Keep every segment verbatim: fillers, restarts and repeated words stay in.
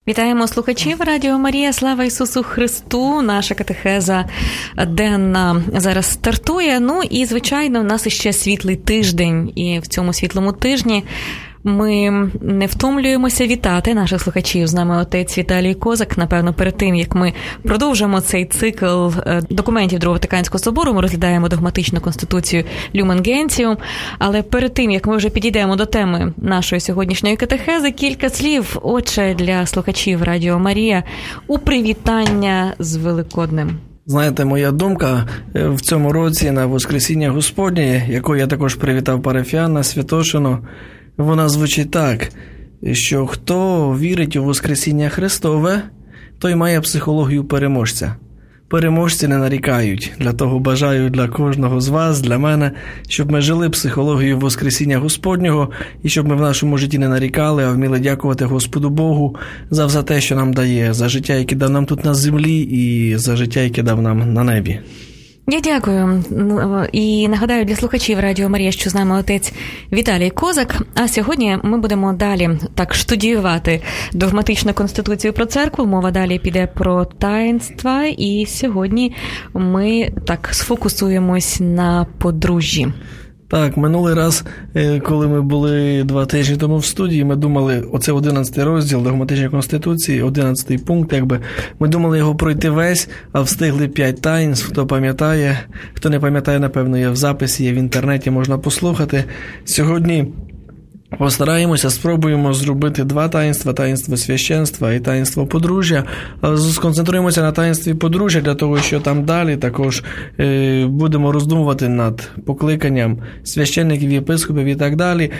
Вітаємо слухачів Радіо Марія. Слава Ісусу Христу! Наша катехеза денна зараз стартує. Ну і, звичайно, у нас іще світлий тиждень. І в цьому світлому тижні ми не втомлюємося вітати наших слухачів. З нами отець Віталій Козак. Напевно, перед тим, як ми продовжимо цей цикл документів Другого Ватиканського собору, ми розглядаємо догматичну конституцію Lumen Gentium. Але перед тим, як ми вже підійдемо до теми нашої сьогоднішньої катехези, кілька слів, отче, для слухачів Радіо Марія у привітання з Великоднем. Знаєте, моя думка в цьому році на Воскресіння Господнє, яку я також привітав парафіян на Святошину, вона звучить так, що хто вірить у Воскресіння Христове, той має психологію переможця. Переможці не нарікають. Для того бажаю для кожного з вас, для мене, щоб ми жили психологією Воскресіння Господнього і щоб ми в нашому житті не нарікали, а вміли дякувати Господу Богу за все те, що нам дає, за життя, яке дав нам тут на землі і за життя, яке дав нам на небі. Я дякую. І нагадаю для слухачів Радіо Марія, що з нами отець Віталій Козак. А сьогодні ми будемо далі так штудіювати догматичну конституцію про церкву. Мова далі піде про таїнства. І сьогодні ми так сфокусуємось на подружжі. Так, минулий раз, коли ми були два тижні тому в студії, ми думали, оце одинадцятий розділ Догматичної Конституції, одинадцятий пункт, якби, ми думали його пройти весь, а встигли п'ять таїнств, хто пам'ятає, хто не пам'ятає, напевно, є в записі, є в інтернеті, можна послухати. Сьогодні постараємося, спробуємо зробити два таїнства, таїнство священства і таїнство подружжя. Сконцентруємося на таїнстві подружжя, для того, що там далі також е, будемо роздумувати над покликанням священників, єпископів і так далі,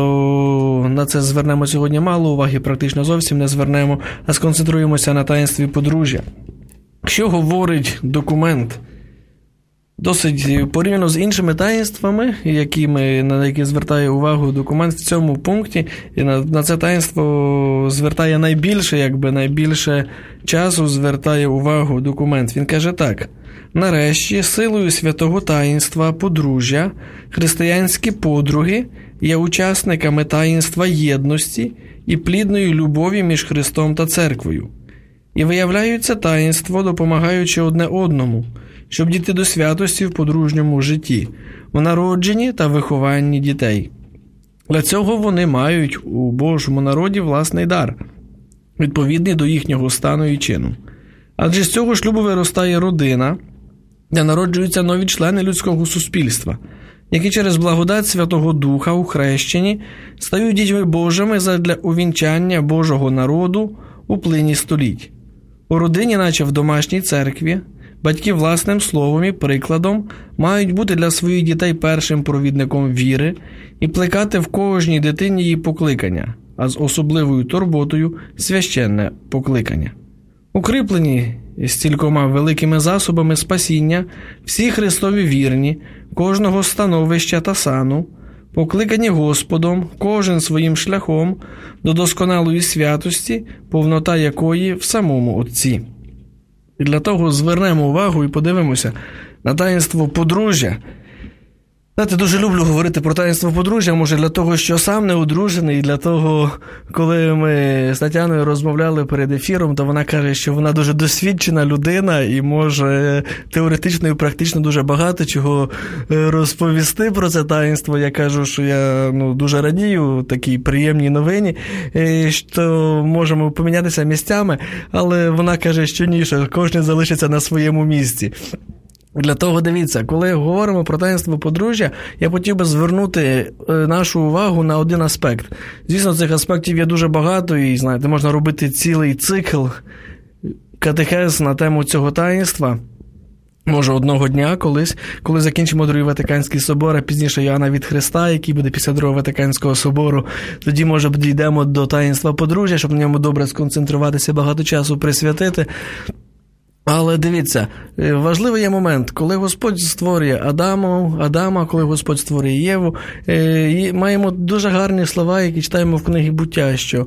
то на це звернемо сьогодні мало уваги, практично зовсім не звернемо, а сконцентруємося на таїнстві подружжя. Що говорить документ? Досить порівняно з іншими таїнствами, якими, на які звертає увагу документ в цьому пункті, і на, на це таїнство звертає найбільше, якби найбільше часу звертає увагу документ. Він каже так: нарешті, силою святого таїнства подружжя, християнські подруги є учасниками таїнства єдності і плідної любові між Христом та церквою. І виявляються таїнство, допомагаючи одне одному, щоб дійти до святості в подружньому житті, в народженні та вихованні дітей. Для цього вони мають у Божому народі власний дар, відповідний до їхнього стану і чину. Адже з цього шлюбу виростає родина, де народжуються нові члени людського суспільства, які через благодать Святого Духа у хрещенні стають дітьми Божими задля увінчання Божого народу у плині століть. У родині, наче в домашній церкві, батьки власним словом і прикладом мають бути для своїх дітей першим провідником віри і плекати в кожній дитині її покликання, а з особливою турботою священне покликання. Укріплені стількома великими засобами спасіння, всі Христові вірні, кожного становища та сану, покликані Господом, кожен своїм шляхом до досконалої святості, повнота якої в самому Отці. І для того звернемо увагу і подивимося на таїнство подружжя. Знаєте, дуже люблю говорити про таїнство подружжя, може для того, що сам не одружений, і для того, коли ми з Тетяною розмовляли перед ефіром, то вона каже, що вона дуже досвідчена людина і може теоретично і практично дуже багато чого розповісти про це таїнство. Я кажу, що я ну, дуже радію такій приємній новині, що можемо помінятися місцями, але вона каже, що ні, що кожен залишиться на своєму місці. Для того, дивіться, коли говоримо про таїнство подружжя, я хотів би звернути нашу увагу на один аспект. Звісно, цих аспектів є дуже багато, і, знаєте, можна робити цілий цикл катехез на тему цього таїнства. Може, одного дня колись, коли закінчимо Другий Ватиканський собор, а пізніше Йоанна від Христа, який буде після Другого Ватиканського собору, тоді, може, дійдемо до таїнства подружжя, щоб на ньому добре сконцентруватися, багато часу присвятити. Але дивіться, важливий є момент, коли Господь створює Адаму, Адама, коли Господь створює Єву, і маємо дуже гарні слова, які читаємо в книгі «Буття», що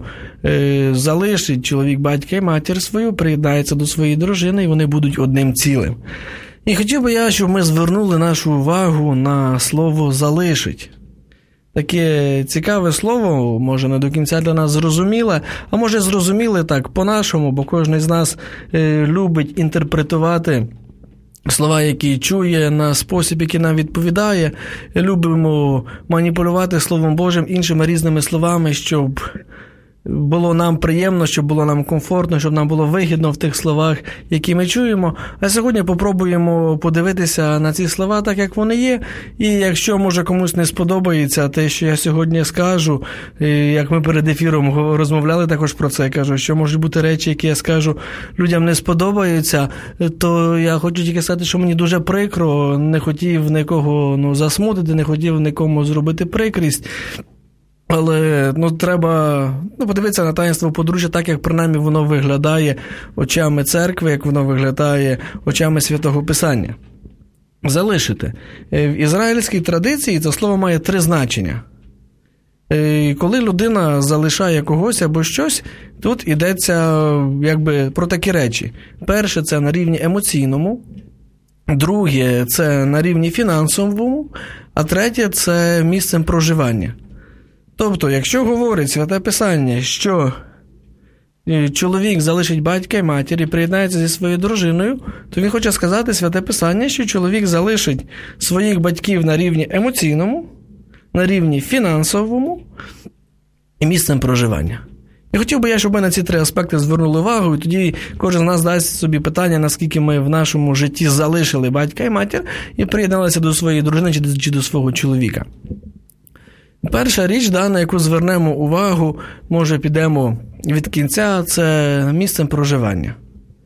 залишить чоловік батька і матір свою, приєднається до своєї дружини, і вони будуть одним цілим. І хотів би я, щоб ми звернули нашу увагу на слово «залишить». таке цікаве слово, може не до кінця для нас зрозуміле, а може зрозуміле так по-нашому, бо кожен з нас е, любить інтерпретувати слова, які чує, на спосіб, який нам відповідає. Любимо маніпулювати Словом Божим іншими різними словами, щоб було нам приємно, щоб було нам комфортно, щоб нам було вигідно в тих словах, які ми чуємо. А сьогодні попробуємо подивитися на ці слова так, як вони є. І якщо, може, комусь не сподобається те, що я сьогодні скажу, як ми перед ефіром розмовляли також про це, кажу, що можуть бути речі, які я скажу, людям не сподобаються, то я хочу тільки сказати, що мені дуже прикро, не хотів нікого ну, засмутити, не хотів нікому зробити прикрість. Але ну, треба ну, подивитися на таїнство подружжя так, як принаймні воно виглядає очами церкви, як воно виглядає очами Святого Писання. Залишити. В ізраїльській традиції це слово має три значення. Коли людина залишає когось або щось, тут йдеться якби про такі речі. Перше – це на рівні емоційному, друге – це на рівні фінансовому, а третє – це місцем проживання. Тобто, якщо говорить Святе Писання, що чоловік залишить батька і матір і приєднається зі своєю дружиною, то він хоче сказати Святе Писання, що чоловік залишить своїх батьків на рівні емоційному, на рівні фінансовому і місцем проживання. І хотів би я, щоб ми на ці три аспекти звернули увагу, і тоді кожен з нас дасть собі питання, наскільки ми в нашому житті залишили батька і матір і приєдналися до своєї дружини чи до свого чоловіка. Перша річ, да, на яку звернемо увагу, може підемо від кінця, це місцем проживання.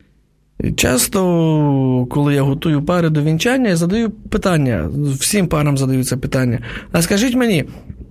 Часто, коли я готую пари до вінчання, я задаю питання, всім парам задаю це питання. А скажіть мені,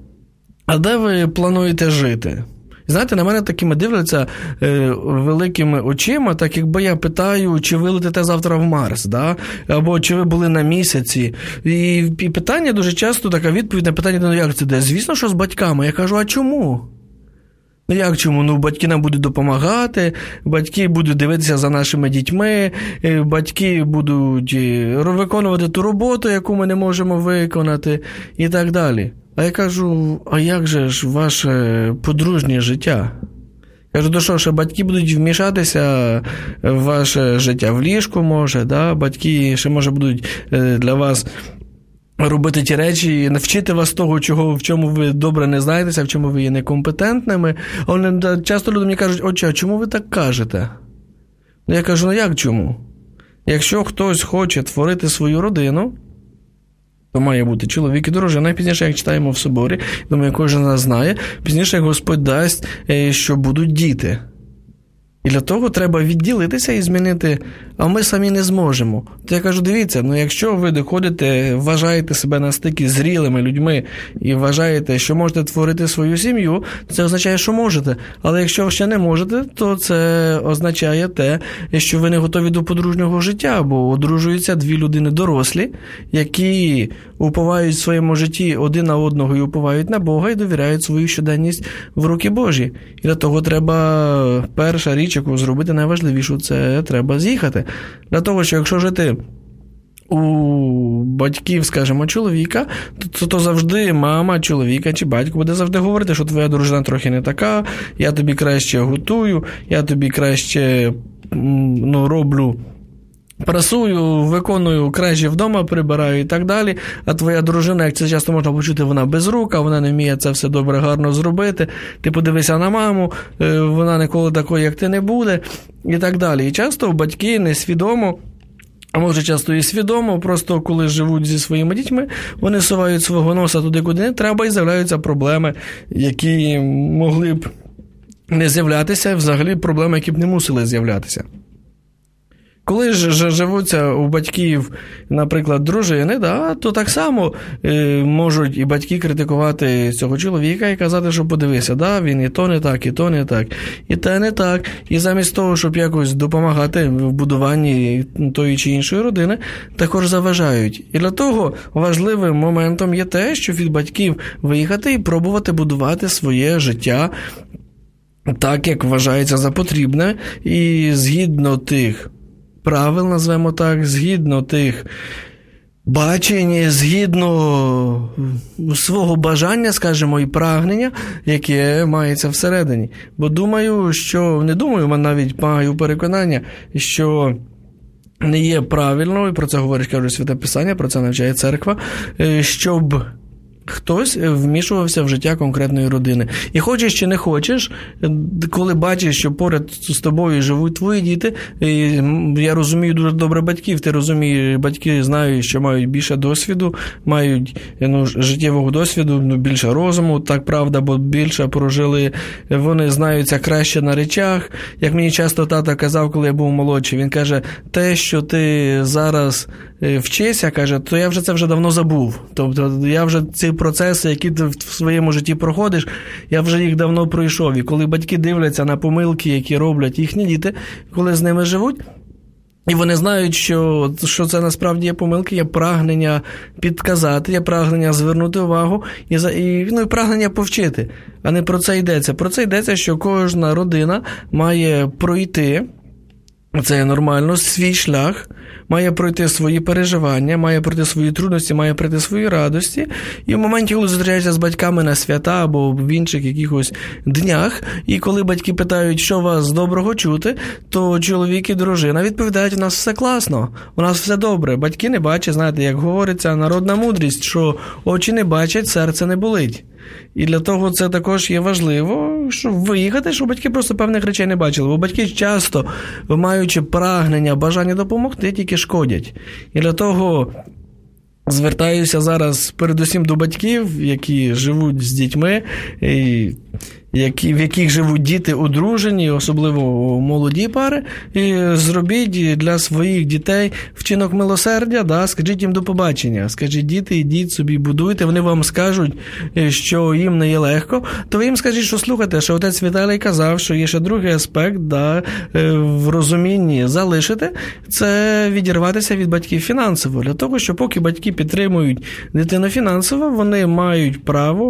а де ви плануєте жити? Знаєте, на мене такими дивляться е, великими очима, так якби я питаю, чи ви летите завтра в Марс, да? Або чи ви були на місяці. І, і питання дуже часто, така відповідь на питання, ну як це де? Звісно, що з батьками. Я кажу, а чому? Ну як чому? Ну батьки нам будуть допомагати, батьки будуть дивитися за нашими дітьми, батьки будуть виконувати ту роботу, яку ми не можемо виконати і так далі. А я кажу, а як же ж ваше подружнє життя? Кажу, то що, що батьки будуть вмішатися в ваше життя в ліжку, може, да? Батьки ще, може, будуть для вас робити ті речі, навчити вас того, чого, в чому ви добре не знаєтеся, в чому ви є некомпетентними. Вони, часто люди мені кажуть, отче, а чому ви так кажете? Я кажу, ну як чому? Якщо хтось хоче творити свою родину, то має бути чоловік і дружина. І пізніше, як читаємо в соборі, думаю, кожен нас знає, пізніше Господь дасть, що будуть діти. І для того треба відділитися і змінити, а ми самі не зможемо. То я кажу, дивіться, ну якщо ви доходите, вважаєте себе настільки зрілими людьми і вважаєте, що можете творити свою сім'ю, це означає, що можете. Але якщо ви ще не можете, то це означає те, що ви не готові до подружнього життя, бо одружуються дві людини дорослі, які уповають в своєму житті один на одного і уповають на Бога і довіряють свою щоденність в руки Божі. І для того треба перша річ, яку зробити найважливішу, це треба з'їхати. Для того, що якщо жити у батьків, скажімо, чоловіка, то, то завжди мама чоловіка чи батько буде завжди говорити, що твоя дружина трохи не така, я тобі краще готую, я тобі краще ну, роблю, прасую, виконую, краще вдома прибираю і так далі, а твоя дружина, як це часто можна почути, вона без рук, вона не вміє це все добре, гарно зробити, ти подивися на маму, вона ніколи такою, як ти, не буде, і так далі. І часто батьки несвідомо, а може часто і свідомо, просто коли живуть зі своїми дітьми, вони сувають свого носа туди, куди не треба, і з'являються проблеми, які могли б не з'являтися, взагалі проблеми, які б не мусили з'являтися. Коли ж живуться у батьків, наприклад, дружини, да, то так само е, можуть і батьки критикувати цього чоловіка і казати, що подивися, да, він і то не так, і то не так, і те не так. І замість того, щоб якось допомагати в будуванні тої чи іншої родини, також заважають. І для того важливим моментом є те, що від батьків виїхати і пробувати будувати своє життя так, як вважається за потрібне, і згідно тих правил, назвемо так, згідно тих бачення, згідно свого бажання, скажімо, і прагнення, яке мається всередині. Бо думаю, що, не думаю, а навіть маю переконання, що не є правильно, і про це говорить, кажуть, Святе Писання, про це навчає церква, щоб хтось вмішувався в життя конкретної родини. І хочеш чи не хочеш, коли бачиш, що поряд з тобою живуть твої діти, я розумію дуже добре батьків, ти розумієш, батьки знають, що мають більше досвіду, мають ну, життєвого досвіду, ну, більше розуму, так правда, бо більше прожили, вони знаються краще на речах. Як мені часто тато казав, коли я був молодший, він каже, те, що ти зараз вчишся, каже, то я вже це вже давно забув. Тобто я вже ці процеси, які ти в своєму житті проходиш, я вже їх давно пройшов. І коли батьки дивляться на помилки, які роблять їхні діти, коли з ними живуть, і вони знають, що, що це насправді є помилки, є прагнення підказати, є прагнення звернути увагу і, і, ну, і прагнення повчити. А не про це йдеться. Про це йдеться, що кожна родина має пройти, це нормально, свій шлях, має пройти свої переживання, має пройти свої трудності, має пройти свої радості. І в моменті, коли зустрічаєшся з батьками на свята або в інших якихось днях, і коли батьки питають, що вас доброго чути, то чоловік і дружина відповідають, у нас все класно, у нас все добре. Батьки не бачать, знаєте, як говориться, народна мудрість, що очі не бачать, серце не болить. І для того це також є важливо, щоб виїхати, щоб батьки просто певних речей не бачили. Бо батьки часто, маючи прагнення, бажання допомогти, тільки шкодять. І для того звертаюся зараз передусім до батьків, які живуть з дітьми, і які, в яких живуть діти одружені, особливо молоді пари, і зробіть для своїх дітей вчинок милосердя, да, скажіть їм до побачення, скажіть, діти, ідіть собі, будуйте, вони вам скажуть, що їм не є легко, то ви їм скажіть, що слухайте, що отець Віталій казав, що є ще другий аспект, да, в розумінні залишити, це відірватися від батьків фінансово, для того, що поки батьки підтримують дитину фінансово, вони мають право,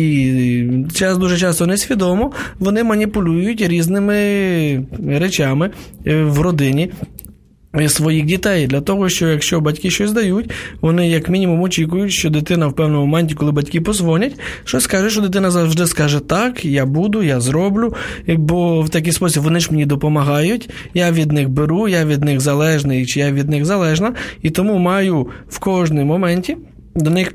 і час дуже часто не свідомо, вони маніпулюють різними речами в родині своїх дітей. Для того, що якщо батьки щось дають, вони як мінімум очікують, що дитина в певному моменті, коли батьки позвонять, щось скаже, що дитина завжди скаже так, я буду, я зроблю, бо в такий спосіб вони ж мені допомагають, я від них беру, я від них залежний, чи я від них залежна, і тому маю в кожному моменті до них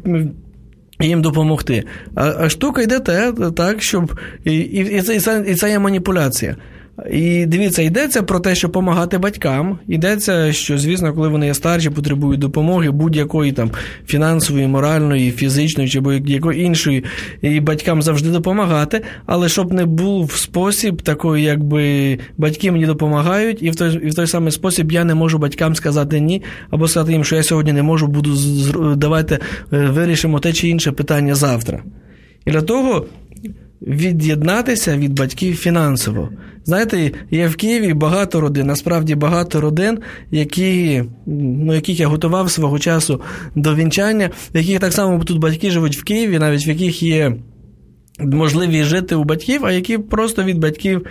їм допомогти. А, а штука йде те, так, щоб... І, і, і, це, і це є маніпуляція. І дивіться, йдеться про те, що допомагати батькам, йдеться, що, звісно, коли вони є старші, потребують допомоги будь-якої там фінансової, моральної, фізичної чи будь-якої іншої, і батькам завжди допомагати, але щоб не був спосіб такий, якби батьки мені допомагають, і в той, і в той самий спосіб я не можу батькам сказати ні, або сказати їм, що я сьогодні не можу, буду, давайте вирішимо те чи інше питання завтра. І для того від'єднатися від батьків фінансово. Знаєте, є в Києві багато родин, насправді багато родин, які, ну, яких я готував свого часу до вінчання, в яких так само тут батьки живуть в Києві, навіть в яких є можливість жити у батьків, а які просто від батьків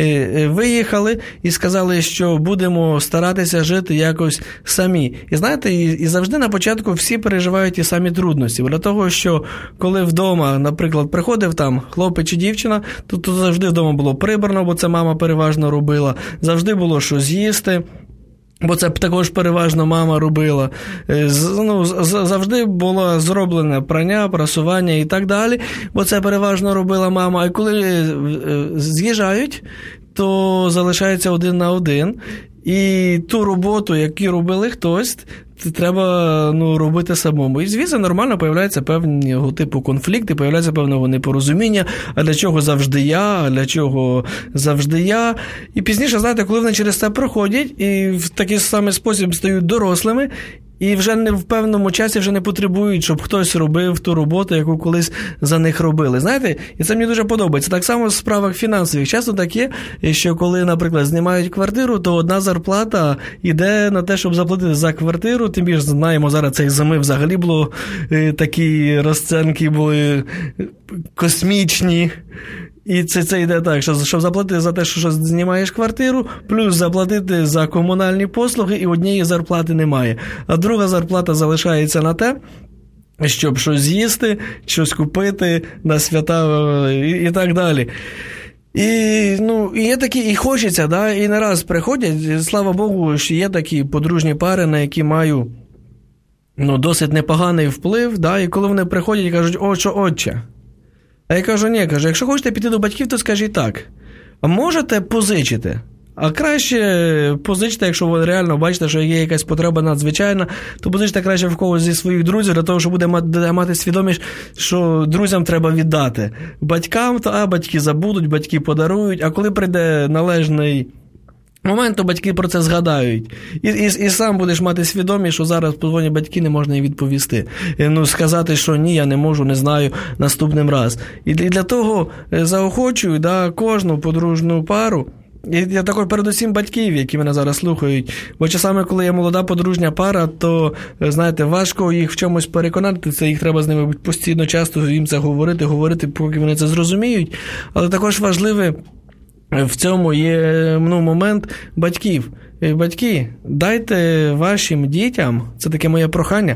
виїхали і сказали, що будемо старатися жити якось самі. І знаєте, і завжди на початку всі переживають ті самі трудності. Для того, що коли вдома, наприклад, приходив там хлопець чи дівчина, то, то завжди вдома було прибрано, бо це мама переважно робила, завжди було що з'їсти, бо це також переважно мама робила. Ну, завжди було зроблене прання, прасування і так далі, бо це переважно робила мама. А коли з'їжджають, то залишається один на один. І ту роботу, яку робили хтось, треба, ну, робити самому. І, звісно, нормально появляються певного типу конфлікти, появляється певного непорозуміння, а для чого завжди я, а для чого завжди я. І пізніше, знаєте, коли вони через це проходять і в такий самий спосіб стають дорослими, і вже не в певному часі вже не потребують, щоб хтось робив ту роботу, яку колись за них робили. Знаєте, і це мені дуже подобається. Так само в справах фінансових. Часто таке, що коли, наприклад, знімають квартиру, то одна зарплата йде на те, щоб заплатити за квартиру. Тим більше знаємо, зараз цієї зими взагалі було такі розцінки були космічні. І це, це йде так, що щоб заплатити за те, що знімаєш квартиру, плюс заплатити за комунальні послуги, і однієї зарплати немає. А друга зарплата залишається на те, щоб щось з'їсти, щось купити на свята і, і так далі. І, ну, і є такі, і хочеться, да, і не раз приходять, слава Богу, що є такі подружні пари, на які маю, ну, досить непоганий вплив, да, і коли вони приходять і кажуть, о, що, отче? А я кажу, ні, кажу, якщо хочете піти до батьків, то скажіть так, а можете позичити? А краще позичте, якщо ви реально бачите, що є якась потреба надзвичайна, то позичте краще в когось зі своїх друзів, для того, щоб буде мати, мати свідомість, що друзям треба віддати. Батькам, то а батьки забудуть, батьки подарують, а коли прийде належний момент, то батьки про це згадають. І, і, і сам будеш мати свідомість, що зараз подзвонять батьки, не можна їй відповісти. Ну, сказати, що ні, я не можу, не знаю, наступним раз. І для того заохочую, да, кожну подружну пару, і я також передусім батьків, які мене зараз слухають. Бо часами, коли є молода подружня пара, то, знаєте, важко їх в чомусь переконати. Це їх треба з ними постійно, часто їм це говорити, говорити, поки вони це зрозуміють. Але також важливе в цьому є, ну, момент батьків. Батьки, дайте вашим дітям, це таке моє прохання,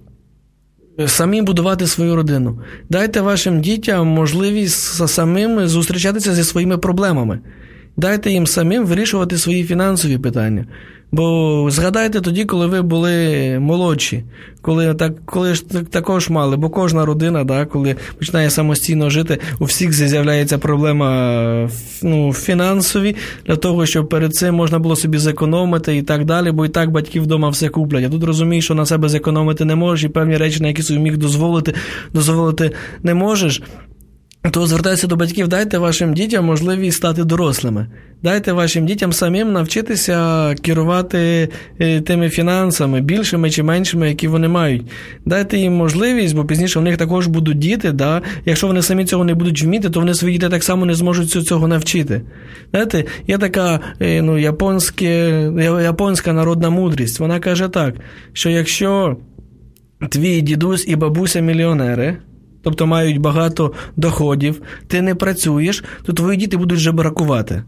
самі будувати свою родину. Дайте вашим дітям можливість самим зустрічатися зі своїми проблемами. Дайте їм самим вирішувати свої фінансові питання. Бо згадайте тоді, коли ви були молодші, коли, так, коли ж також мали, бо кожна родина, да, коли починає самостійно жити, у всіх з'являється проблема, ну, фінансові, для того, щоб перед цим можна було собі зекономити і так далі, бо і так батьки вдома все куплять. А тут розумієш, що на себе зекономити не можеш, і певні речі, на які собі міг дозволити, дозволити не можеш. То звертаюся до батьків, дайте вашим дітям можливість стати дорослими. Дайте вашим дітям самим навчитися керувати тими фінансами, більшими чи меншими, які вони мають. Дайте їм можливість, бо пізніше в них також будуть діти, да? Якщо вони самі цього не будуть вміти, то вони свої дітей так само не зможуть цього навчити. Знаєте, є така, ну, японська народна мудрість, вона каже так, що якщо твій дідусь і бабуся мільйонери, тобто мають багато доходів, ти не працюєш, то твої діти будуть жебракувати.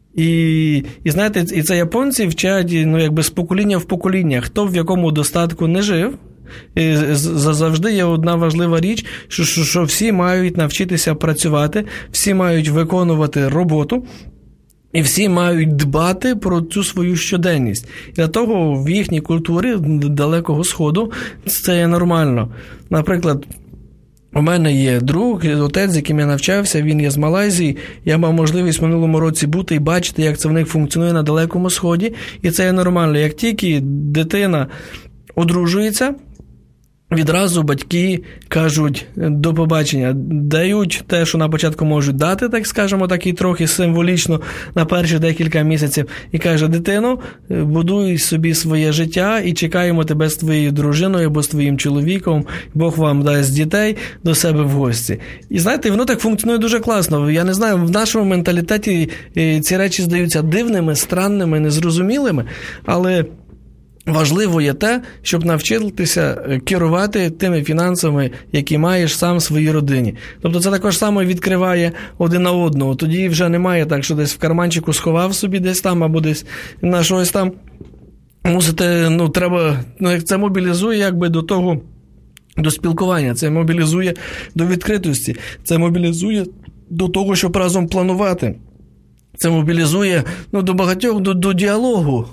І, і знаєте, і це японці вчать, ну, якби з покоління в покоління, хто в якому достатку не жив, і завжди є одна важлива річ, що, що, що всі мають навчитися працювати, всі мають виконувати роботу, і всі мають дбати про цю свою щоденність. І для того в їхній культурі Далекого Сходу це є нормально. Наприклад, у мене є друг, отець, з яким я навчався, він є з Малайзії, я мав можливість в минулому році бути і бачити, як це в них функціонує на Далекому Сході, і це є нормально. Як тільки дитина одружується, відразу батьки кажуть до побачення, дають те, що на початку можуть дати, так скажемо, так і трохи символічно на перші декілька місяців, і каже, дитино, будуй собі своє життя і чекаємо тебе з твоєю дружиною або з твоїм чоловіком, Бог вам дасть дітей до себе в гості. І знаєте, воно так функціонує дуже класно. Я не знаю, в нашому менталітеті ці речі здаються дивними, странними, незрозумілими, але важливо є те, щоб навчитися керувати тими фінансами, які маєш сам в своїй родині. Тобто це також саме відкриває один на одного. Тоді вже немає так, що десь в карманчику сховав собі десь там, або десь на щось там. Мусите, ну, треба, ну, це мобілізує якби до того, до спілкування, це мобілізує до відкритості, це мобілізує до того, щоб разом планувати. Це мобілізує, ну, до багатьох, до, до діалогу.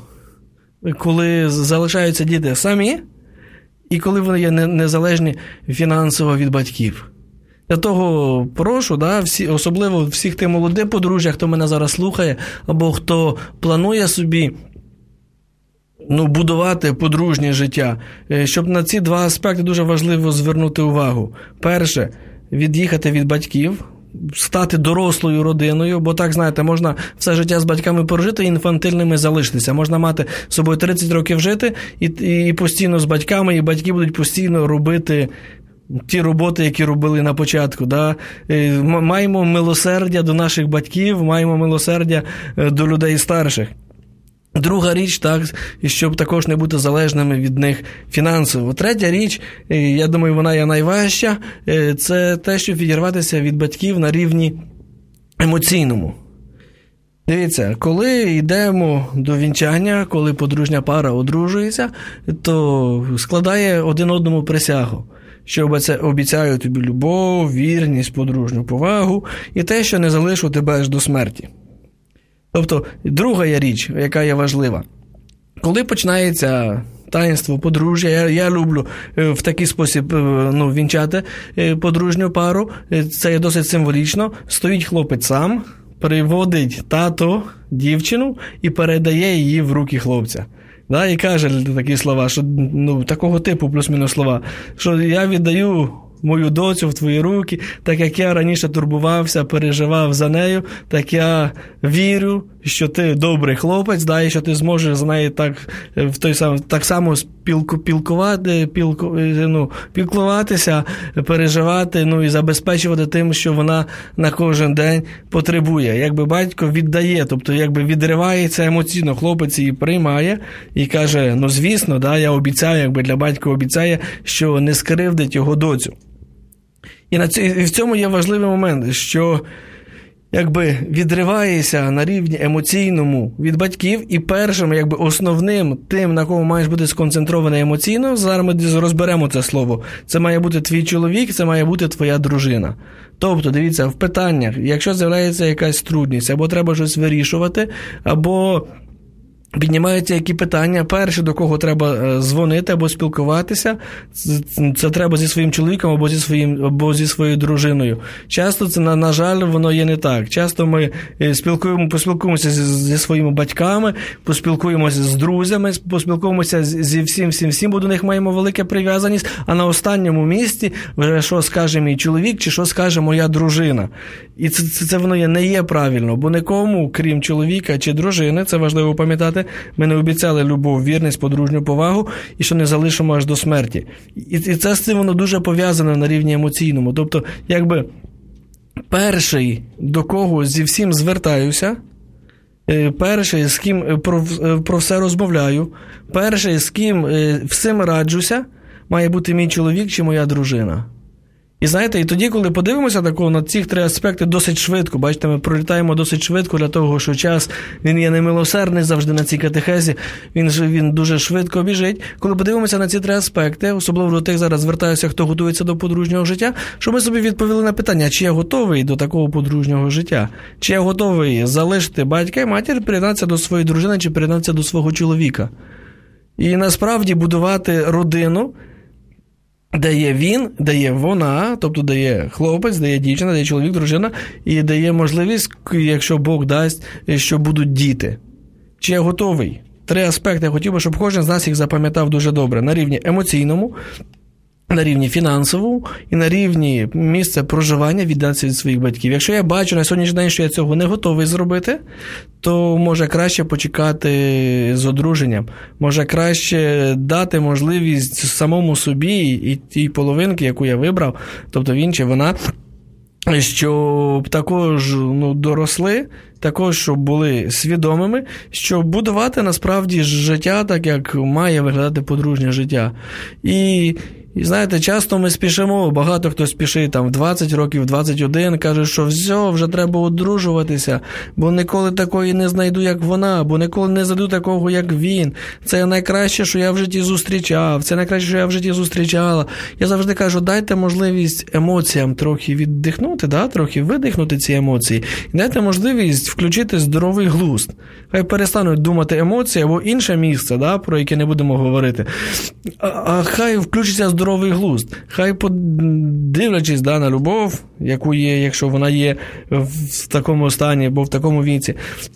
Коли залишаються діти самі, і коли вони є незалежні фінансово від батьків. Для того прошу, да, всі, особливо всіх тих молодих подружжя, хто мене зараз слухає, або хто планує собі, ну, будувати подружнє життя, щоб на ці два аспекти дуже важливо звернути увагу. Перше, від'їхати від батьків, стати дорослою родиною, бо так, знаєте, можна все життя з батьками прожити і інфантильними залишитися. Можна мати з собою тридцять років жити і, і постійно з батьками, і батьки будуть постійно робити ті роботи, які робили на початку. Да? Маємо милосердя до наших батьків, маємо милосердя до людей старших. Друга річ, так, щоб також не бути залежними від них фінансово. Третя річ, я думаю, вона є найважча, це те, щоб відірватися від батьків на рівні емоційному. Дивіться, коли йдемо до вінчання, коли подружня пара одружується, то складає один одному присягу, що обіцяю тобі любов, вірність, подружню повагу і те, що не залишу тебе аж до смерті. Тобто, друга є річ, яка є важлива. Коли починається таїнство подружжя, я, я люблю в такий спосіб ну, вінчати подружню пару, це є досить символічно. Стоїть хлопець сам, приводить тато дівчину і передає її в руки хлопця. Да, і каже такі слова, що ну, такого типу плюс-мінус слова, що я віддаю мою доцю в твої руки, так як я раніше турбувався, переживав за нею, так я вірю, що ти добрий хлопець, да, і що ти зможеш з нею так, в той сам, так само спілку, пілкувати, пілку, ну, піклуватися, переживати, ну, і забезпечувати тим, що вона на кожен день потребує. Якби батько віддає, тобто якби відривається емоційно, хлопець її приймає і каже, ну, звісно, да, я обіцяю, якби для батька обіцяє, що не скривдить його доцю. І, на ці, і в цьому є важливий момент, що якби відриваєшся на рівні емоційному від батьків, і першим, якби основним тим, на кого маєш бути сконцентрований емоційно, зараз ми розберемо це слово, це має бути твій чоловік, це має бути твоя дружина. Тобто, дивіться, в питаннях, якщо з'являється якась трудність, або треба щось вирішувати, або піднімаються які питання, перше, до кого треба дзвонити або спілкуватися, це треба зі своїм чоловіком або зі, своїм, або зі своєю дружиною. Часто це, на, на жаль, воно є не так. Часто ми спілкуємо, поспілкуємося зі, зі своїми батьками, поспілкуємося з друзями, поспілкуємося зі всім, всім, всім, бо до них маємо велике прив'язаність, а на останньому місці вже що скаже мій чоловік чи що скаже моя дружина. І це, це, це воно є, не є правильно, бо нікому, крім чоловіка чи дружини, це важливо пам'ятати, ми не обіцяли любов, вірність, подружню повагу і що не залишимо аж до смерті. І, і це з цим воно дуже пов'язане на рівні емоційному. Тобто, якби перший, до кого зі всім звертаюся, перший, з ким про, про все розмовляю, перший, з ким всім раджуся, має бути мій чоловік чи моя дружина. І знаєте, і тоді, коли подивимося такого на ці три аспекти досить швидко, бачите, ми пролітаємо досить швидко для того, що час, він є немилосердний завжди на цій катехезі, він, він дуже швидко біжить. Коли подивимося на ці три аспекти, особливо до тих зараз звертаюся, хто готується до подружнього життя, щоб ми собі відповіли на питання, чи я готовий до такого подружнього життя? Чи я готовий залишити батька і матір, приєднатися до своєї дружини, чи приєднатися до свого чоловіка? І насправді будувати родину, де є він, де є вона, тобто де є хлопець, де є дівчина, де є чоловік, дружина, і де є можливість, якщо Бог дасть, що будуть діти. Чи я готовий? Три аспекти я хотів би, щоб кожен з нас їх запам'ятав дуже добре. На рівні емоційному, на рівні фінансовому і на рівні місця проживання віддатися від своїх батьків. Якщо я бачу на сьогоднішній день, що я цього не готовий зробити, то може краще почекати з одруженням. Може краще дати можливість самому собі і тій половинки, яку я вибрав, тобто він чи вона, щоб також ну, доросли, також, щоб були свідомими, щоб будувати насправді життя так, як має виглядати подружнє життя. І І знаєте, часто ми спішимо, багато хто спішить там в двадцять років, в двадцять один, каже, що все, вже треба одружуватися, бо ніколи такої не знайду, як вона, бо ніколи не знайду такого, як він. Це найкраще, що я в житті зустрічав, це найкраще, що я в житті зустрічала. Я завжди кажу, дайте можливість емоціям трохи віддихнути, да? Трохи видихнути ці емоції, і дайте можливість включити здоровий глузд. Хай перестануть думати емоції або інше місце, да? Про яке не будемо говорити, а, а хай включиться здоровий глузд. Хай, подивлячись да, на любов, яку є, якщо вона є в такому стані або в такому віці,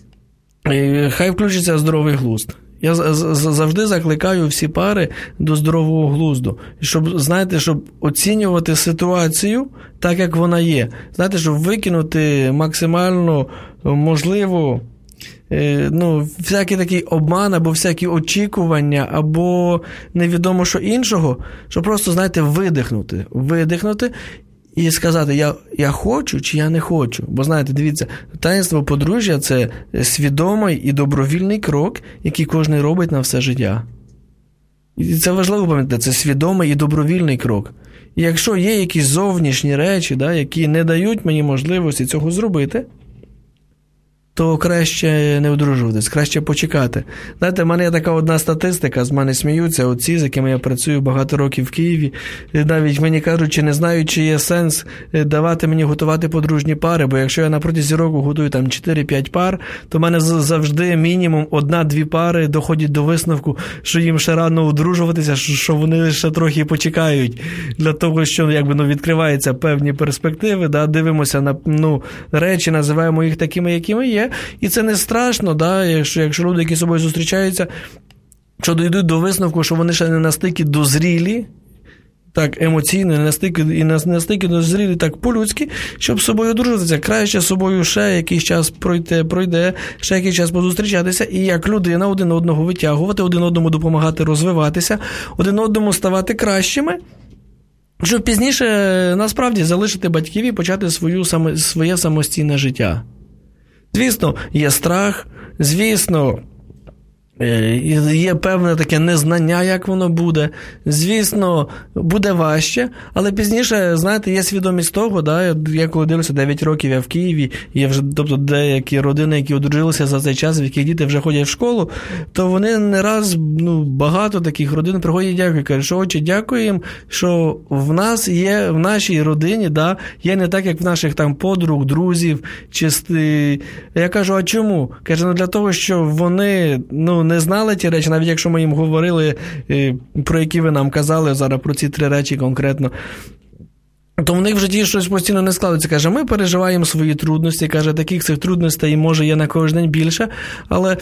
хай включиться здоровий глузд. Я завжди закликаю всі пари до здорового глузду. Щоб, знаєте, щоб оцінювати ситуацію так, як вона є. Знаєте, щоб викинути максимально можливо ну, всякий такий обман, або всякі очікування, або невідомо що іншого, щоб просто, знаєте, видихнути. Видихнути і сказати, я, я хочу чи я не хочу. Бо, знаєте, дивіться, таїнство подружжя – це свідомий і добровільний крок, який кожен робить на все життя. І це важливо пам'ятати, це свідомий і добровільний крок. І якщо є якісь зовнішні речі, да, які не дають мені можливості цього зробити, то краще не одружуватись, краще почекати. Знаєте, в мене є така одна статистика, з мене сміються отці, з якими я працюю багато років в Києві, навіть мені кажуть, чи не знають, чи є сенс давати мені готувати подружні пари, бо якщо я на протязі року готую там чотири-п'ять пар, то в мене завжди мінімум одна-дві пари доходять до висновку, що їм ще рано одружуватися, що вони ще трохи почекають для того, що якби, ну, відкриваються певні перспективи, да, дивимося на, ну, речі, називаємо їх такими, якими є. І це не страшно, да, якщо, якщо люди, які з собою зустрічаються, що дійдуть до висновку, що вони ще не настільки дозрілі, так, емоційно, не настільки, і не настільки дозрілі, так, по-людськи, щоб з собою одружитися. Краще з собою ще якийсь час пройти, пройде, ще якийсь час позустрічатися, і як людина один одного витягувати, один одному допомагати розвиватися, один одному ставати кращими, щоб пізніше, насправді, залишити батьків і почати свою, своє самостійне життя. Звісно, є страх, звісно, є певне таке незнання, як воно буде, звісно, буде важче, але пізніше, знаєте, є свідомість того, да, я коли дивлюся, дев'ять років я в Києві, є вже, тобто деякі родини, які одружилися за цей час, в яких діти вже ходять в школу, то вони не раз, ну, багато таких родин приходять і дякують, кажуть, що отче, дякуємо, що в нас є, в нашій родині, да, є не так, як в наших там подруг, друзів, чисти. Я кажу, а чому? Каже, ну для того, що вони, ну, не знали ті речі, навіть якщо ми їм говорили, про які ви нам казали зараз, про ці три речі конкретно, то в них в житті щось постійно не складається. Каже, ми переживаємо свої трудності, каже, таких цих трудностей може є на кожен день більше, але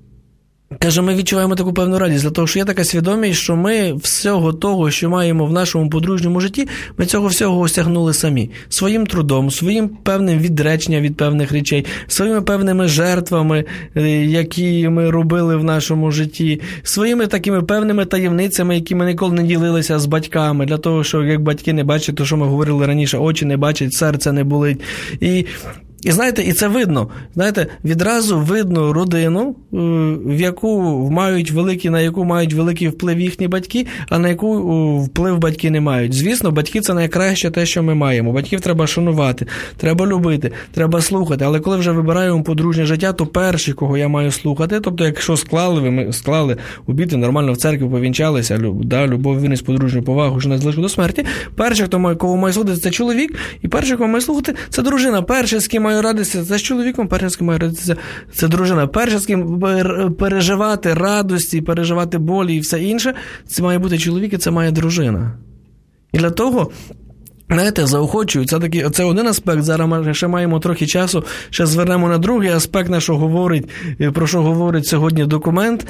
каже, ми відчуваємо таку певну радість, для того, що є така свідомість, що ми всього того, що маємо в нашому подружньому житті, ми цього всього осягнули самі. Своїм трудом, своїм певним відреченням від певних речей, своїми певними жертвами, які ми робили в нашому житті, своїми такими певними таємницями, які ми ніколи не ділилися з батьками, для того, що як батьки не бачать, то, що ми говорили раніше, очі не бачать, серце не болить. І І знаєте, і це видно. Знаєте, відразу видно родину, в яку мають великі, на яку мають великий вплив їхні батьки, а на яку вплив батьки не мають. Звісно, батьки – це найкраще те, що ми маємо. Батьків треба шанувати, треба любити, треба слухати. Але коли вже вибираємо подружнє життя, то перші, кого я маю слухати, тобто якщо склали, ви ми склали обіти, нормально в церкві повінчалися, люб, да, любов, вірність, подружню повагу, що нас залишили до смерті, перший, хто має, кого має слухати, це чоловік, і перший, кого має слухати, це дружина. Перший, з ким маю радитися, це з чоловіком, перший, з ким маю радитися, це дружина. Перший, з ким переживати радості, переживати болі і все інше, це має бути чоловік і це має дружина. І для того, знаєте, заохочую, це, такий, це один аспект, зараз ми ще маємо трохи часу, ще звернемо на другий аспект, на що говорить, про що говорить сьогодні документ.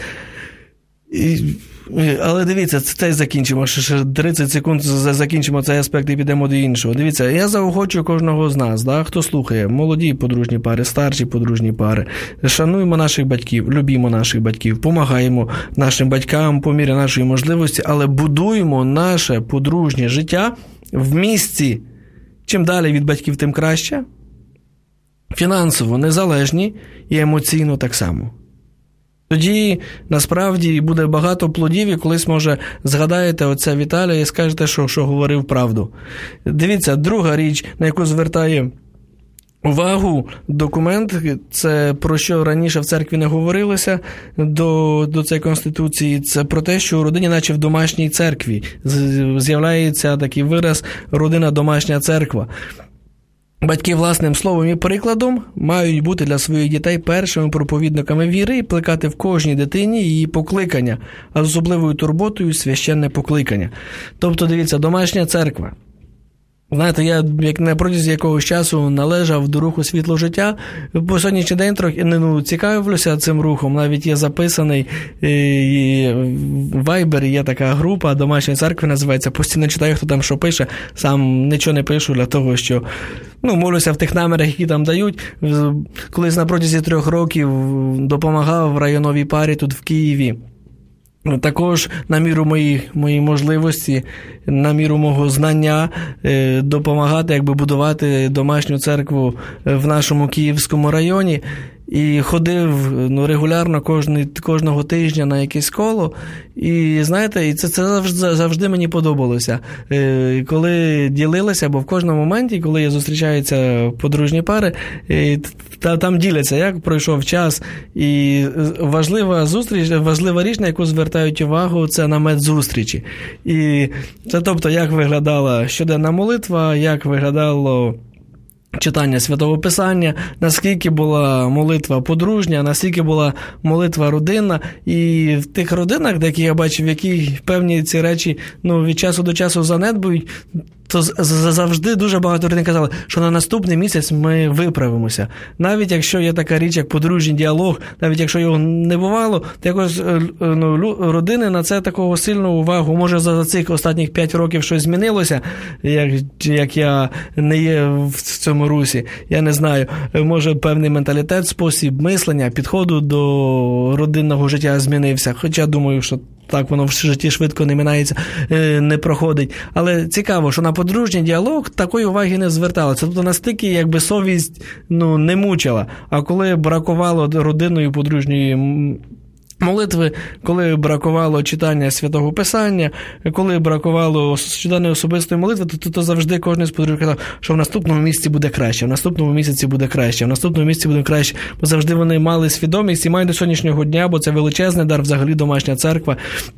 І, але дивіться, цей закінчимо, ще тридцять секунд закінчимо цей аспект і підемо до іншого. Дивіться, я заохочую кожного з нас, да, хто слухає, молоді подружні пари, старші подружні пари, шануємо наших батьків, любімо наших батьків, помагаємо нашим батькам по мірі нашої можливості, але будуємо наше подружнє життя в місці, чим далі від батьків, тим краще, фінансово незалежні і емоційно так само. Тоді, насправді, буде багато плодів, і колись, може, згадаєте оце Віталія і скажете, що, що говорив правду. Дивіться, друга річ, на яку звертає увагу документ, це про що раніше в церкві не говорилося до, до цієї Конституції, це про те, що у родині, наче в домашній церкві, з'являється такий вираз «родина – домашня церква». Батьки власним словом і прикладом мають бути для своїх дітей першими проповідниками віри і плекати в кожній дитині її покликання, а з особливою турботою священне покликання. Тобто, дивіться, домашня церква. Знаєте, я як на протязі якогось часу належав до руху «Світло життя». По сьогоднішній день трохи ну, цікавлюся цим рухом. Навіть є записаний в Viber, є така група «Домашня церква» називається. Постійно читаю, хто там що пише. Сам нічого не пишу для того, що ну, молюся в тих намірах, які там дають. Колись на протязі трьох років допомагав в районовій парі тут в Києві. Також на міру моїх, моїй можливості, на міру мого знання е, допомагати, якби будувати домашню церкву в нашому Київському районі. і ходив ну, регулярно кожний, кожного тижня на якесь коло. І знаєте, і це, це завжди, завжди мені подобалося. Коли ділилися, бо в кожному моменті, коли я зустрічаються подружні пари, та, там діляться, як пройшов час. І важлива зустріч, важлива річ, на яку звертають увагу, це намет зустрічі. І це, тобто, як виглядала щоденна молитва, як виглядало читання Святого Писання, наскільки була молитва подружня, наскільки була молитва родинна. І в тих родинах, деякі я бачив, які певні ці речі ну, від часу до часу занедбують, то завжди дуже багато родин казали, що на наступний місяць ми виправимося. Навіть якщо є така річ, як подружній діалог, навіть якщо його не бувало, то якось ну, родини на це такого сильну увагу. Може, за цих останніх п'ять років щось змінилося, як, як я не є в цьому русі. Я не знаю. Може, певний менталітет, спосіб мислення, підходу до родинного життя змінився. Хоча, думаю, що так воно в житті швидко не минається, не проходить. Але цікаво, що на подружній діалог такої уваги не зверталося. Тобто настільки якби совість ну, не мучила. А коли бракувало родинної подружньої молитви, коли бракувало читання Святого Писання, коли бракувало щоденної особистої молитви, то, то, то завжди кожен з подружжя казав, що в наступному місяці буде краще, в наступному місяці буде краще, в наступному місяці буде краще. Бо завжди вони мали свідомість і мають до сьогоднішнього дня, бо це величезний дар, взагалі домашня церква.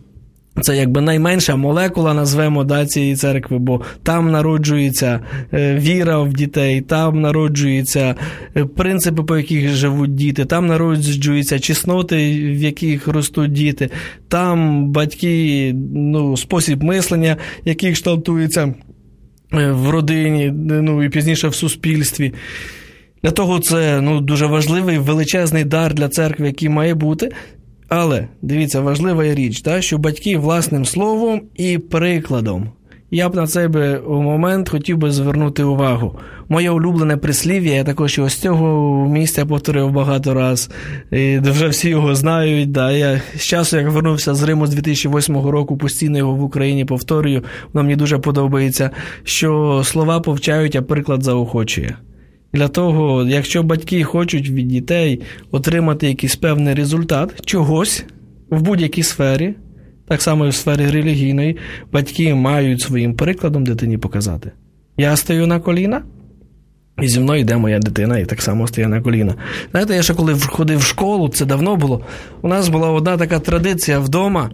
Це якби найменша молекула, назвемо, да, цієї церкви, бо там народжується е, віра в дітей, там народжуються е, принципи, по яких живуть діти, там народжуються чесноти, в яких ростуть діти, там батьки, ну, спосіб мислення, який шталтується е, в родині, ну, і пізніше в суспільстві. Для того це, ну, дуже важливий, величезний дар для церкви, який має бути. Але, дивіться, важлива є річ, та, що батьки власним словом і прикладом. Я б на цей би момент хотів би звернути увагу. Моє улюблене прислів'я, я також його з цього місця повторив багато раз, і вже всі його знають. Да. Я з часу, як вернувся з Риму з дві тисячі восьмого року, постійно його в Україні повторюю, воно мені дуже подобається, що слова повчають, а приклад заохочує. Для того, якщо батьки хочуть від дітей отримати якийсь певний результат чогось в будь-якій сфері, так само і в сфері релігійної, батьки мають своїм прикладом дитині показати. Я стою на коліна, і зі мною йде моя дитина, і так само стає на коліна. Знаєте, я ще коли ходив в школу, це давно було, у нас була одна така традиція вдома,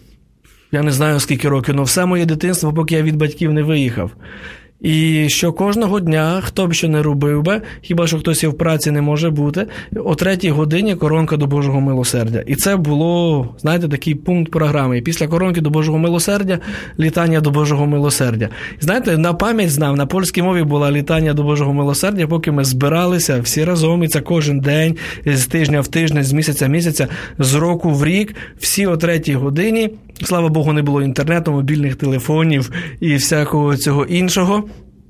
я не знаю скільки років, але все моє дитинство, поки я від батьків не виїхав. І що кожного дня, хто б що не робив би, хіба що хтось і в праці не може бути, о третій годині коронка до Божого милосердя. І це було, знаєте, такий пункт програми. І після коронки до Божого милосердя, літання до Божого милосердя. І знаєте, на пам'ять знав, на польській мові була літання до Божого милосердя, поки ми збиралися всі разом, і це кожен день, з тижня в тиждень, з місяця в місяця, з року в рік, всі о третій годині. Слава Богу, не було інтернету, мобільних телефонів і всякого цього іншого.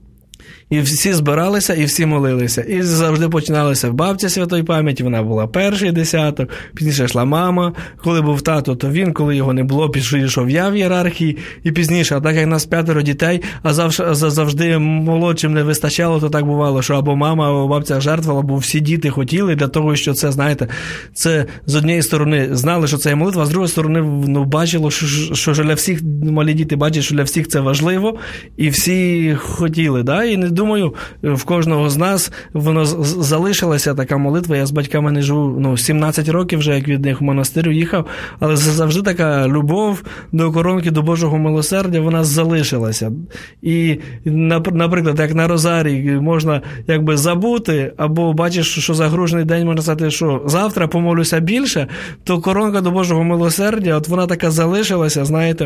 І всі збиралися, і всі молилися. І завжди починалося в бабці святої пам'яті, вона була перший десяток, пізніше йшла мама, коли був тато, то він, коли його не було, пішов я в ієрархії, і пізніше, а так як нас п'ятеро дітей, а завжди, завжди молодшим не вистачало, то так бувало, що або мама, або бабця жертвувала, бо всі діти хотіли, для того, що це, знаєте, це з однієї сторони знали, що це є молитва, а з другої сторони, ну, бачило, що, що для всіх, малі діти бачать, що для всіх це важливо, і всі хотіли, да, і не думаю, в кожного з нас воно залишилася така молитва. Я з батьками не живу, ну, сімнадцять років вже, як від них в монастир їхав, але завжди така любов до коронки, до Божого милосердя, вона залишилася. І, наприклад, як на Розарії можна якби забути, або бачиш, що загружений день, можна сказати, що завтра помолюся більше, то коронка до Божого милосердя, от вона така залишилася, знаєте,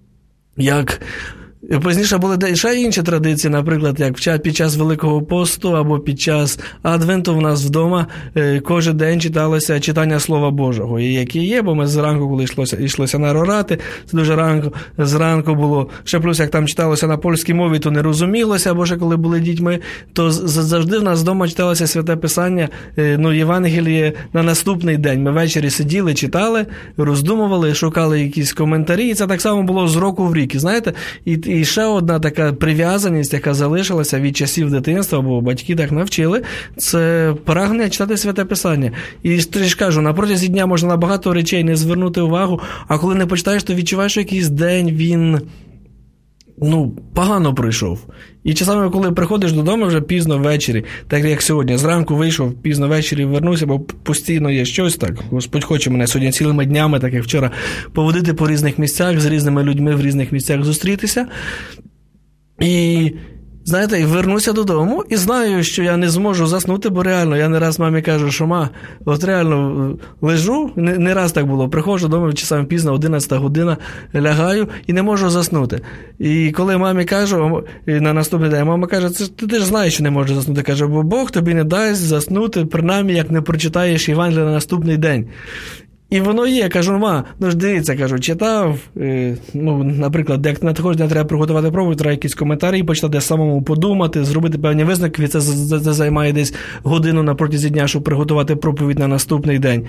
як... Пізніше були ще інші традиції, наприклад, як під час Великого посту або під час Адвенту в нас вдома кожен день читалося читання Слова Божого. І які є, бо ми зранку, коли йшлося, йшлося на рорати, це дуже ранку, зранку було, ще плюс, як там читалося на польській мові, то не розумілося, або ще коли були дітьми, то завжди в нас вдома читалося Святе Писання, ну, Євангеліє на наступний день. Ми ввечері сиділи, читали, роздумували, шукали якісь коментарі, і це так само було з року в рік. І знаєте, і і ще одна така прив'язаність, яка залишилася від часів дитинства, бо батьки так навчили, це прагнення читати Святе Писання. І ти ж кажу, на протязі дня можна на багато речей не звернути увагу, а коли не почитаєш, то відчуваєш, що якийсь день він, ну, погано пройшов. І часами, коли приходиш додому вже пізно ввечері, так як сьогодні, зранку вийшов, пізно ввечері вернувся, бо постійно є щось так. Господь хоче мене сьогодні цілими днями, так як вчора, поводити по різних місцях, з різними людьми в різних місцях зустрітися. І, знаєте, вернуся додому і знаю, що я не зможу заснути, бо реально, я не раз мамі кажу, що ма, от реально лежу, не, не раз так було, приходжу додому часами пізно, одинадцята година, лягаю і не можу заснути. І коли мамі кажу, на наступний день, мама каже, це, ти, ти ж знаєш, що не можеш заснути, каже, бо Бог тобі не дасть заснути, принаймні, як не прочитаєш Євангелія на наступний день. І воно є, кажу, ма, ну ж дивіться, кажу, читав, е, ну, наприклад, як на також не треба приготувати проповідь, треба якісь коментарі почитати, самому подумати, зробити певні висновки, це, це, це займає десь годину на протязі дня, щоб приготувати проповідь на наступний день.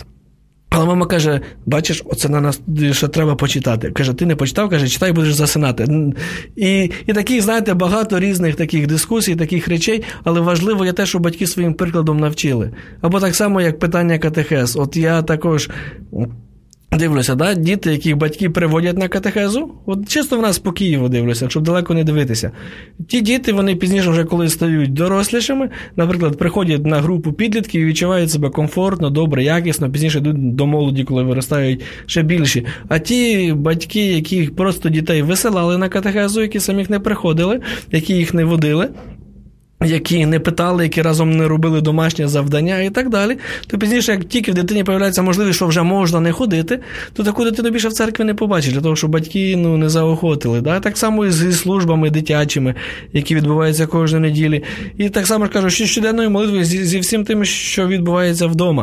Але мама каже, бачиш, оце на нас ще треба почитати. Каже, ти не почитав, каже, читай, будеш засинати. І, і таких, знаєте, багато різних таких дискусій, таких речей, але важливо є те, що батьки своїм прикладом навчили. Або так само, як питання катехез. От я також дивлюся, да, діти, яких батьки приводять на катехезу, от чисто в нас по Києву дивлюся, щоб далеко не дивитися. Ті діти, вони пізніше вже коли стають дорослішими, наприклад, приходять на групу підлітків і відчувають себе комфортно, добре, якісно, пізніше йдуть до молоді, коли виростають ще більші. А ті батьки, які просто дітей висилали на катехезу, які самих не приходили, які їх не водили, які не питали, які разом не робили домашнє завдання і так далі, то пізніше, як тільки в дитині появляється можливість, що вже можна не ходити, то таку дитину більше в церкві не побачить, для того, щоб батьки, ну, не заохотили. Да? Так само і зі службами дитячими, які відбуваються кожної неділі. І так само, кажу, що щоденною молитвою зі, зі всім тим, що відбувається вдома.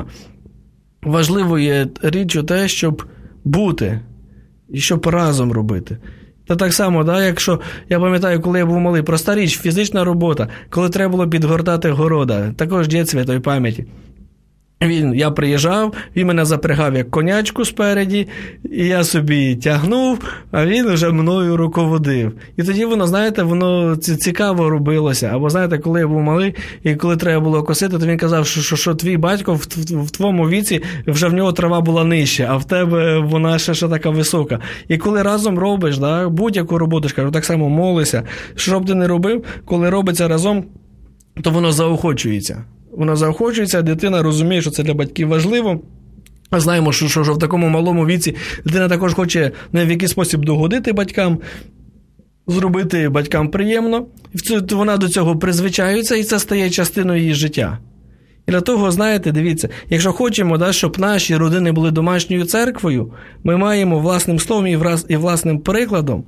Важливо є річ у те, щоб бути і щоб разом робити. Та так само, да, якщо, я пам'ятаю, коли я був малий, проста річ, фізична робота, коли треба було підгортати города, також дід святої пам'яті. Він, я приїжджав, він мене запрягав як конячку спереді, і я собі тягнув, а він вже мною руководив. І тоді воно, знаєте, воно цікаво робилося. Або, знаєте, коли я був малий, і коли треба було косити, то він казав, що, що, що твій батько в, в, в твоєму віці, вже в нього трава була нижча, а в тебе вона ще, ще така висока. І коли разом робиш, да, будь-яку роботу, кажу, так само молися, що б ти не робив, коли робиться разом, то воно заохочується. Вона заохочується, дитина розуміє, що це для батьків важливо. А знаємо, що, що, що в такому малому віці дитина також хоче не в якийсь спосіб догодити батькам, зробити батькам приємно. І вона до цього призвичаюється, і це стає частиною її життя. І для того, знаєте, дивіться, якщо хочемо, да, щоб наші родини були домашньою церквою, ми маємо власним словом і, враз, і власним прикладом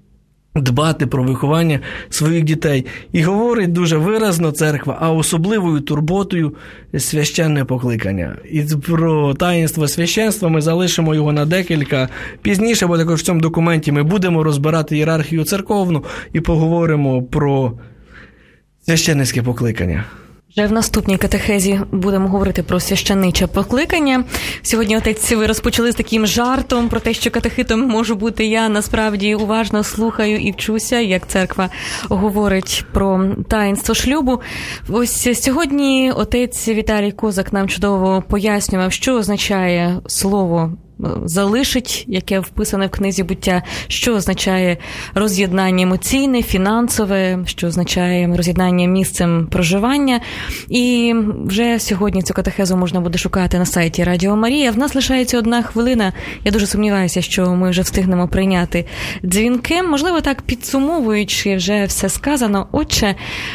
дбати про виховання своїх дітей. І говорить дуже виразно церква, а особливою турботою священне покликання. І про таїнство священства ми залишимо його на декілька пізніше, бо також в цьому документі ми будемо розбирати ієрархію церковну і поговоримо про священницьке покликання. Вже в наступній катехезі будемо говорити про священниче покликання. Сьогодні, отець, ви розпочали з таким жартом про те, що катехитом можу бути я. Насправді уважно слухаю і вчуся, як церква говорить про таїнство шлюбу. Ось сьогодні отець Віталій Козак нам чудово пояснював, що означає слово залишить, яке вписане в книзі буття, що означає роз'єднання емоційне, фінансове, що означає роз'єднання місцем проживання. І вже сьогодні цю катехезу можна буде шукати на сайті Радіо Марія. В нас лишається одна хвилина. Я дуже сумніваюся, що ми вже встигнемо прийняти дзвінки. Можливо, так підсумовуючи вже все сказано. Отже,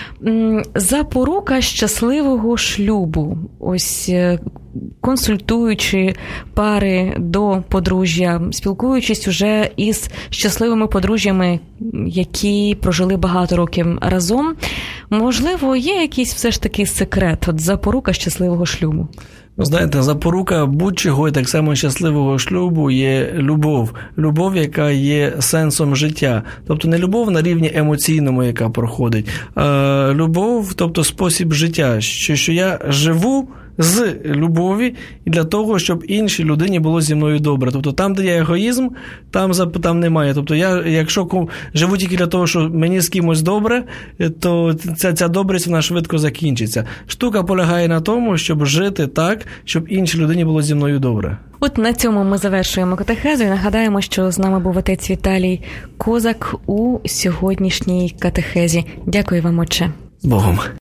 запорука щасливого шлюбу. Ось консультуючи пари до подружжя, спілкуючись уже із щасливими подружжями, які прожили багато років разом, можливо, є якийсь все ж таки секрет, от запорука щасливого шлюбу? Ну, знаєте, запорука будь-чого і так само щасливого шлюбу є любов. Любов, яка є сенсом життя. Тобто не любов на рівні емоційному, яка проходить, а любов, тобто спосіб життя. Що, що я живу з любові і для того, щоб іншій людині було зі мною добре. Тобто там, де є егоїзм, там, там немає. Тобто я, якщо живу тільки для того, що мені з кимось добре, то ця, ця добрість, вона швидко закінчиться. Штука полягає на тому, щоб жити так, щоб іншій людині було зі мною добре. От на цьому ми завершуємо катехезу і нагадаємо, що з нами був отець Віталій Козак у сьогоднішній катехезі. Дякую вам, отче. З Богом.